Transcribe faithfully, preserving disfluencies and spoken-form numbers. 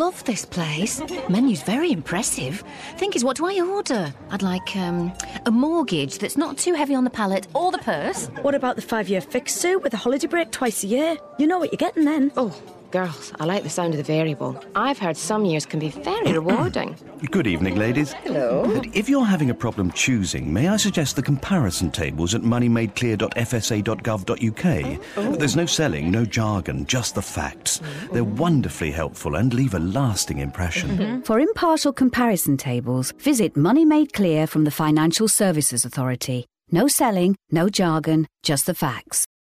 love this place. Menu's very impressive. Think is, what do I order? I'd like um, a mortgage that's not too heavy on the palate or the purse. What about the five-year fixed, Sue, with a holiday break twice a year? You know what you're getting then. Oh, girls, I like the sound of the variable. I've heard some years can be very rewarding. Good evening, ladies. Hello. If you're having a problem choosing, may I suggest the comparison tables at money made clear dot f s a dot gov dot u k? Oh. There's no selling, no jargon, just the facts. Mm-hmm. They're wonderfully helpful and leave a lasting impression. Mm-hmm. For impartial comparison tables, visit Money Made Clear from the Financial Services Authority. No selling, no jargon, just the facts.